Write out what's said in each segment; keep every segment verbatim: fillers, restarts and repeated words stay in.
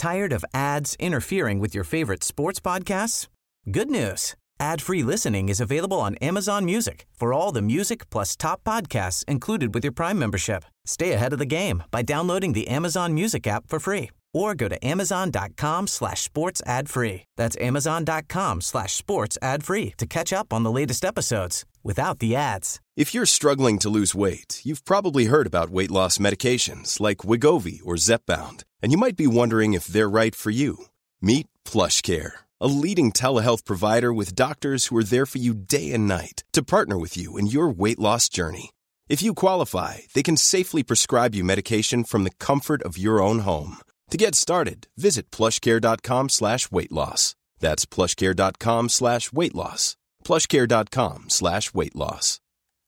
Tired of ads interfering with your favorite sports podcasts? Good news. Ad-free listening is available on Amazon Music for all the music plus top podcasts included with your Prime membership. Stay ahead of the game by downloading the Amazon Music app for free or go to amazon.com slash sports ad free. That's amazon.com slash sports ad free to catch up on the latest episodes without the ads. If you're struggling to lose weight, you've probably heard about weight loss medications like Wegovy or Zepbound, and you might be wondering if they're right for you. Meet PlushCare, a leading telehealth provider with doctors who are there for you day and night to partner with you in your weight loss journey. If you qualify, they can safely prescribe you medication from the comfort of your own home. To get started, visit plushcare.com slash weight loss. That's plushcare.com slash weight loss. plushcare.com slash weight loss.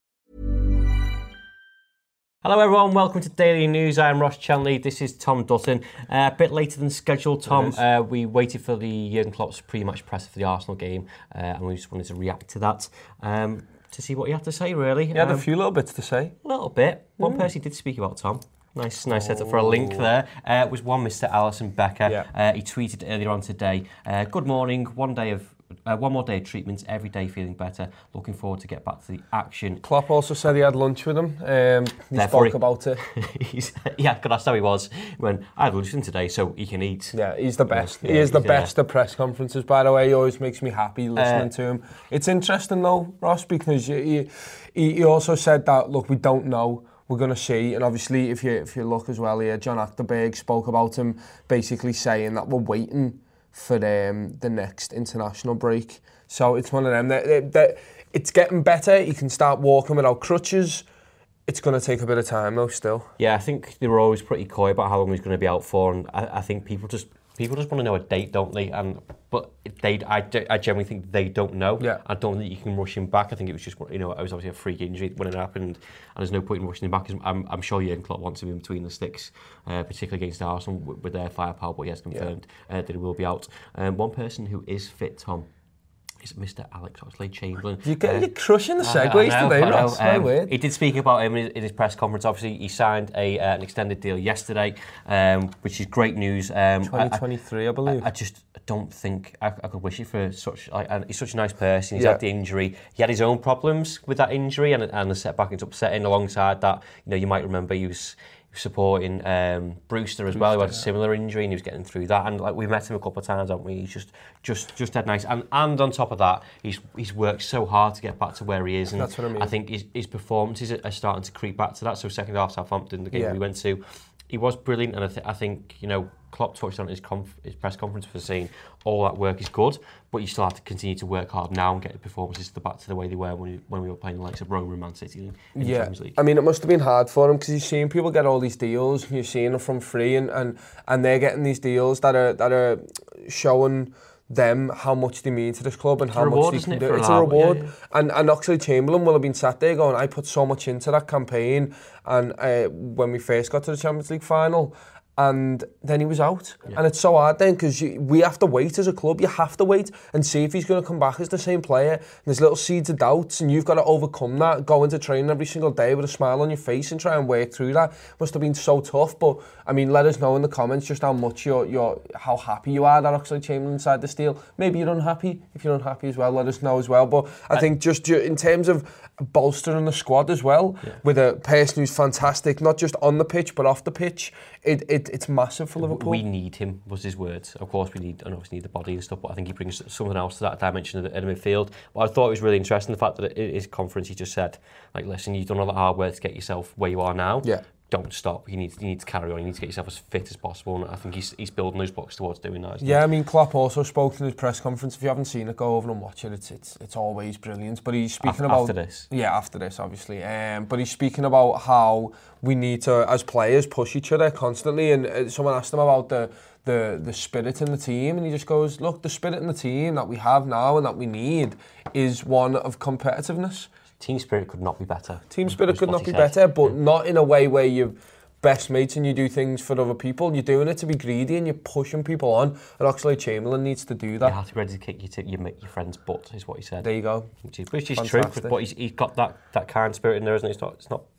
Hello everyone, welcome to Daily News. I'm Ross Chanley, this is Tom Dutton. Uh, a bit later than scheduled, Tom. Uh, we waited for the Jurgen Klopp's pre-match press for the Arsenal game, uh, and we just wanted to react to that, um, to see what he had to say, really. He had um, a few little bits to say. A little bit. One mm. person he did speak about, Tom. Nice, nice setup for a link there. Uh, was one Mister Alisson Becker. Yeah. Uh, he tweeted earlier on today, uh, good morning, one day of uh, one more day of treatments, every day feeling better. Looking forward to get back to the action. Klopp also said he had lunch with him. Um, he Therefore spoke he, about it. he's, yeah, that's how he was. When I had lunch with him today, so he can eat. Yeah, he's the best. Yeah, he is the yeah. best at press conferences, by the way. He always makes me happy listening uh, to him. It's interesting though, Ross, because he, he, he also said that, look, we don't know. We're going to see, and obviously if you if you look as well here, John Achterberg spoke about him basically saying that we're waiting for um, the next international break. So it's one of them, that, that, that it's getting better, you can start walking without crutches. It's going to take a bit of time though still. Yeah, I think they were always pretty coy about how long he's going to be out for, and I, I think people just people just want to know a date, don't they? And but they, I, I genuinely think they don't know. Yeah. I don't think you can rush him back. I think it was just, you know, it was obviously a freak injury when it happened, and there's no point in rushing him back. I'm, I'm sure Jurgen Klopp wants him in between the sticks, uh, particularly against Arsenal with, with their firepower. But he has confirmed yeah. uh, that he will be out. Um, one person who is fit, Tom, is Mister Alex Oxlade-Chamberlain. You get, uh, you're crushing the segues I know, today, I know. Ross. Um, weird. He did speak about him in his, in his press conference. Obviously, he signed a uh, an extended deal yesterday, um, which is great news. Um, twenty twenty-try, I, I believe. I, I just don't think I, I could wish it for such. Like, and he's such a nice person. He's yeah. had the injury. He had his own problems with that injury, and and the setback is upsetting. Alongside that, you know, you might remember he was. supporting um, Brewster as Brewster, well, who had a similar injury, and he was getting through that. And like we met him a couple of times, haven't we? He's just, just, just dead nice. And and on top of that, he's he's worked so hard to get back to where he is. And that's what I mean. I think his, his performances are starting to creep back to that. So second half Southampton, the game yeah. we went to, he was brilliant. And I, th- I think you know Klopp touched on his conf- his press conference for saying all that work is good, but you still have to continue to work hard now and get the performances to back to the way they were when we, when we were playing the likes of Roma and Man City in, in yeah. the Champions League. I mean, it must have been hard for him because you're seeing people get all these deals, you're seeing them from free, and, and, and they're getting these deals that are that are showing them how much they mean to this club and it's how reward, much they can it, do. It's a reward. Yeah, yeah. And, and Oxlade-Chamberlain will have been sat there going, I put so much into that campaign, and uh, when we first got to the Champions League final, and then he was out. Yeah. And it's so hard then because we have to wait as a club. You have to wait and see if he's going to come back as the same player. And there's little seeds of doubts, and you've got to overcome that, go into training every single day with a smile on your face and try and work through that. Must have been so tough. But I mean, let us know in the comments just how much you're, you're how happy you are that Oxlade-Chamberlain inside the deal. Maybe you're unhappy. If you're unhappy as well, let us know as well. But I, I think just in terms of bolstering the squad as well, yeah. with a person who's fantastic, not just on the pitch but off the pitch, it, it it's massive for Liverpool. We need him, was his words. Of course, we need, and obviously need the body and stuff, but I think he brings something else to that dimension in the midfield. But I thought it was really interesting the fact that at his conference he just said, like, listen, you've done all that hard work to get yourself where you are now. Yeah. Don't stop. You need, you need to carry on. You need to get yourself as fit as possible. And I think he's he's building those blocks towards doing that. Yeah, I mean, Klopp also spoke in his press conference. If you haven't seen it, go over and watch it. It's it's it's always brilliant. But he's speaking after, about after this. Yeah, after this, obviously. Um, but he's speaking about how we need to, as players, push each other constantly. And uh, someone asked him about the. The, the spirit in the team, and he just goes, look, the spirit in the team that we have now and that we need is one of competitiveness. Team spirit could not be better. Team spirit could not be better, but yeah. not in a way where you're best mates and you do things for other people. You're doing it to be greedy and you're pushing people on, and Oxlade-Chamberlain needs to do that. You have to be ready to kick your, t- your, your friend's butt, is what he said. There you go. Which is, which is true, but he's, he's got that, that kind spirit in there, isn't it? It's not, it's not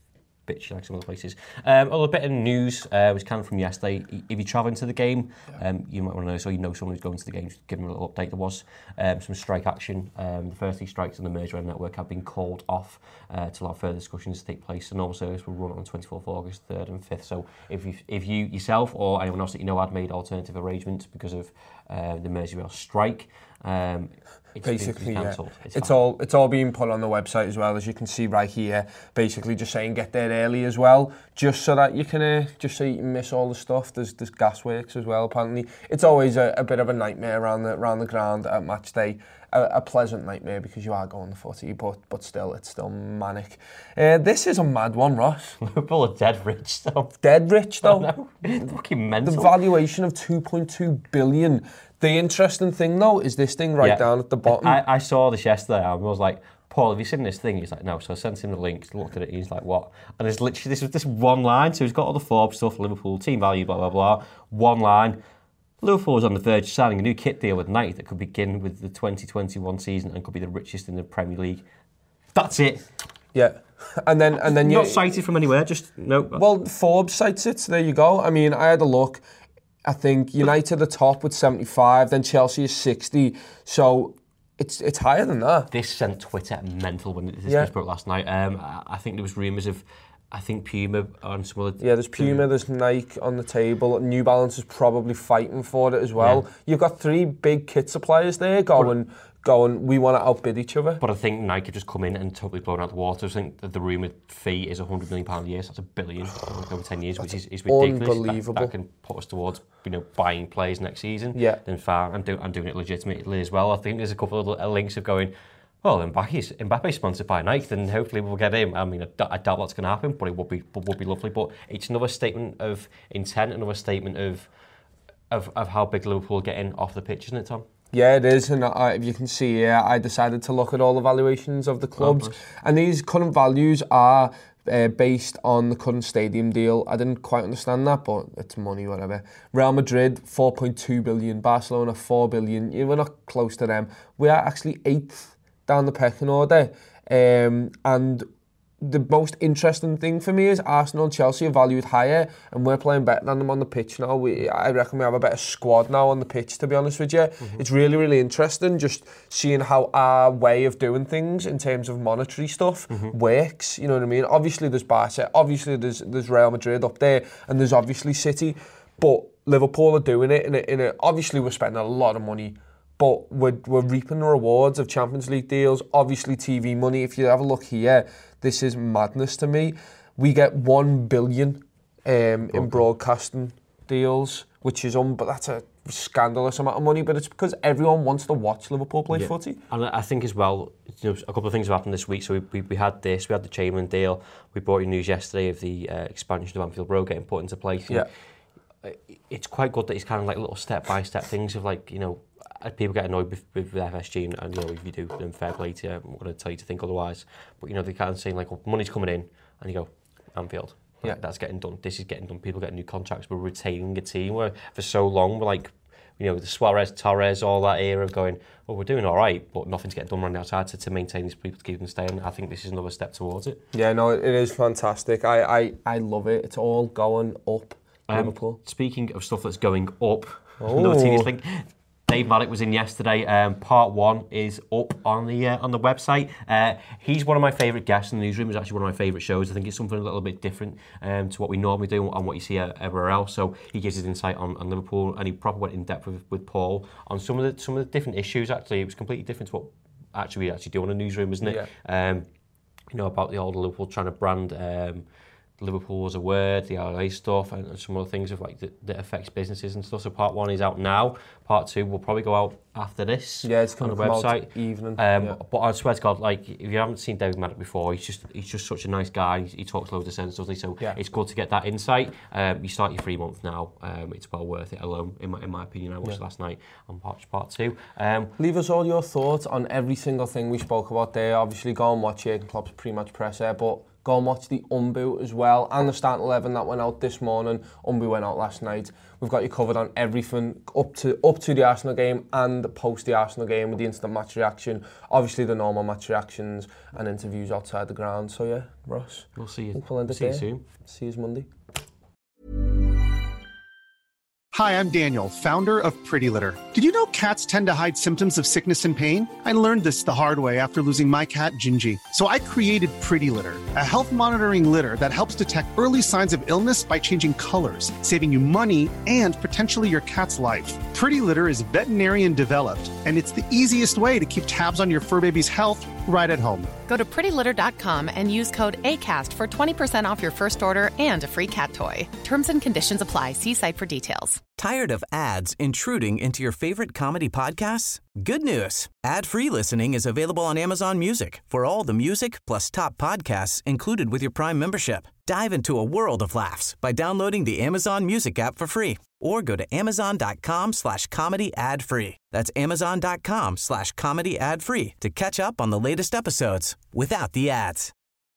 bitchy like some other places. Um, a little bit of news uh, was kind of from yesterday. If you're travelling to the game, yeah. um, you might want to know, so you know someone who's going to the game, just give them a little update. There was um, some strike action. Um, the first three strikes on the Merge Rail network have been called off uh, to allow further discussions to take place. The normal service will run on twenty-fourth of August, third and fifth. So if you, if you yourself or anyone else that you know had made alternative arrangements because of uh, the Merseyrail strike, um, it's basically, yeah. It's, it's all it's all being put on the website as well, as you can see right here. Basically, just saying get there early as well, just so that you can uh, just so you can miss all the stuff. There's there's gasworks as well. Apparently, it's always a, a bit of a nightmare around the around the ground at match day. A, a pleasant nightmare because you are going the footy, but but still, it's still manic. Uh, this is a mad one, Ross. Liverpool are dead rich though. Dead rich though. Oh, no. Fucking mental. The valuation of two point two billion. The interesting thing though is this thing right yeah. down at the bottom. I, I saw this yesterday and I was like, Paul, have you seen this thing? He's like, no. So I sent him the link, looked at it, he's like, what? And there's literally this this one line. So he's got all the Forbes stuff, Liverpool, team value, blah, blah, blah. One line. Liverpool was on the verge of signing a new kit deal with Nike that could begin with the twenty twenty-one season and could be the richest in the Premier League. That's it. Yeah. And then and then you not cited from anywhere, just no. Well, Forbes cites it, so there you go. I mean, I had a look. I think United are the top with seventy-five, then Chelsea is sixty. So it's it's higher than that. This sent Twitter mental when this yeah. was broke last night. Um, I think there was rumours of, I think Puma on some other... Yeah, there's Puma, there's Nike on the table. New Balance is probably fighting for it as well. Yeah. You've got three big kit suppliers there going, but, going we want to outbid each other. But I think Nike have just come in and totally blown out the water. I think that the rumoured fee is one hundred million pounds a year, so that's a billion over ten years, which is, is ridiculous. Unbelievable. That, that can put us towards, you know, buying players next season. Yeah. Then far, and, do, and doing it legitimately as well. I think there's a couple of links of going... Well, Mbappe's, Mbappe's sponsored by Nike, then hopefully we'll get him. I mean, I, I doubt that's going to happen, but it would be would be lovely. But it's another statement of intent, another statement of of, of how big Liverpool are getting off the pitch, isn't it, Tom? Yeah, it is, and I, if you can see here, I decided to look at all the valuations of the clubs, oh, nice. And these current values are uh, based on the current stadium deal. I didn't quite understand that, but it's money, whatever. Real Madrid, four point two billion, Barcelona, four billion. Yeah, we're not close to them. We are actually eighth down the pecking order, um, and the most interesting thing for me is Arsenal and Chelsea are valued higher, and we're playing better than them on the pitch now. We, I reckon we have a better squad now on the pitch, to be honest with you. Mm-hmm. It's really, really interesting just seeing how our way of doing things in terms of monetary stuff mm-hmm. works, you know what I mean? Obviously there's Barca, obviously there's there's Real Madrid up there, and there's obviously City, but Liverpool are doing it in a, in a, obviously we're spending a lot of money, but we're, we're reaping the rewards of Champions League deals, obviously T V money. If you have a look here, this is madness to me. We get one billion um, in broadcasting deals, which is un- but that's a scandalous amount of money. But it's because everyone wants to watch Liverpool play yeah. footy. And I think as well, you know, a couple of things have happened this week. So we we, we had this, we had the Chamberlain deal. We brought you news yesterday of the uh, expansion of Anfield Road getting put into place. Yeah. It's quite good that it's kind of like little step-by-step things of like, you know, people get annoyed with, with F S G and, and, you know, if you do, then fair play to you. I'm not going to tell you to think otherwise. But, you know, they kind of saying like, well, money's coming in, and you go, Anfield. Yeah. Like, that's getting done. This is getting done. People get new contracts. We're retaining a team where for so long we're like, you know, the Suarez, Torres, all that era of going, well, we're doing all right, but nothing's getting done around the outside to, to maintain these people, to keep them staying. I think this is another step towards it. Yeah, no, it is fantastic. I, I, I love it. It's all going up. Um, speaking of stuff that's going up, oh. another tedious thing. Dave Maddock was in yesterday. Um, part one is up on the uh, on the website. Uh, he's one of my favourite guests in the newsroom. It's actually one of my favourite shows. I think it's something a little bit different um, to what we normally do and what you see everywhere else. So he gives his insight on, on Liverpool, and he probably went in depth with, with Paul on some of the some of the different issues. Actually, it was completely different to what actually we actually do in a newsroom, isn't it? Yeah. Um, you know, about the old Liverpool trying to brand. Um, Liverpool as a word, the L A stuff, and, and some other things of like that, that affects businesses and stuff. So part one is out now. Part two will probably go out after this. Yeah, it's on the website. Out evening. Um, yeah. But I swear to God, like if you haven't seen David Maddock before, he's just he's just such a nice guy. He, he talks loads of sense, doesn't he? So yeah. It's good to get that insight. Um, you start your free month now. Um, it's well worth it alone, in my in my opinion. I watched yeah. it last night on part part two. Um, Leave us all your thoughts on every single thing we spoke about there. Obviously, go and watch Jurgen Klopp's pre-match presser, but go and watch the Umbu as well, and the starting eleven that went out this morning. Umbu went out last night. We've got you covered on everything up to up to the Arsenal game and post the Arsenal game with the instant match reaction. Obviously the normal match reactions and interviews outside the ground. So yeah, Ross. We'll see you. We'll see you soon. See you Monday. Hi, I'm Daniel, founder of Pretty Litter. Did you know cats tend to hide symptoms of sickness and pain? I learned this the hard way after losing my cat, Gingy. So I created Pretty Litter, a health monitoring litter that helps detect early signs of illness by changing colors, saving you money and potentially your cat's life. Pretty Litter is veterinarian developed, and it's the easiest way to keep tabs on your fur baby's health right at home. Go to pretty litter dot com and use code ACAST for twenty percent off your first order and a free cat toy. Terms and conditions apply. See site for details. Tired of ads intruding into your favorite comedy podcasts? Good news. Ad-free listening is available on Amazon Music for all the music plus top podcasts included with your Prime membership. Dive into a world of laughs by downloading the Amazon Music app for free or go to amazon.com slash comedy ad free. That's amazon.com slash comedy ad free to catch up on the latest episodes without the ads.